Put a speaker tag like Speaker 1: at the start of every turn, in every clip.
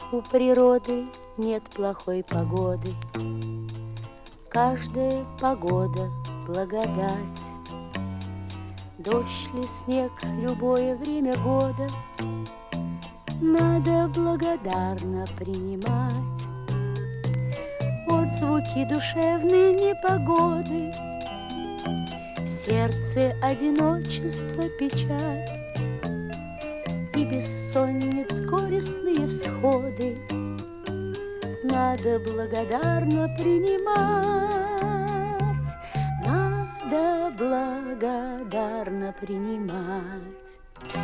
Speaker 1: У природы нет плохой погоды, каждая погода — благодать. Дождь ли, снег, любое время года надо благодарно принимать. Отзвуки душевной непогоды, в сердце одиночество, печать и бессонниц горестные всходы надо благодарно принимать, надо благодарно принимать.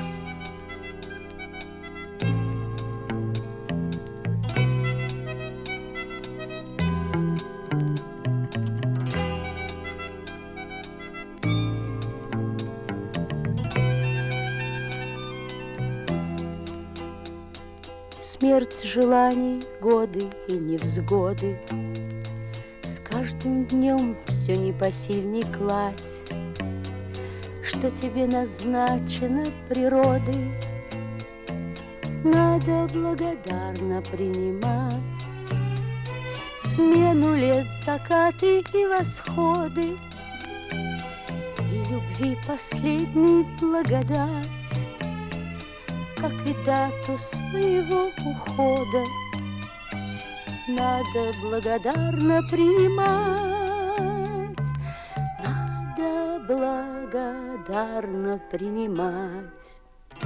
Speaker 1: Смерть желаний, годы и невзгоды, с каждым днем все непосильней кладь, что тебе назначено природой, надо благодарно принимать. Смену лет, закаты и восходы, и любви последней благодать, как и дату своего ухода надо благодарно принимать, надо благодарно принимать.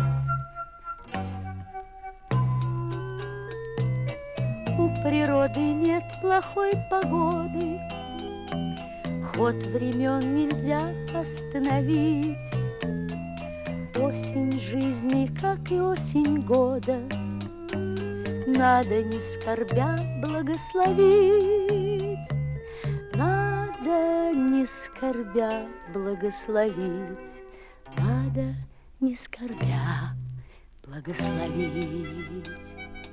Speaker 1: У природы нет плохой погоды, ход времен нельзя остановить. Осень жизни, как и осень года, надо не скорбя благословить, надо не скорбя благословить, надо не скорбя благословить.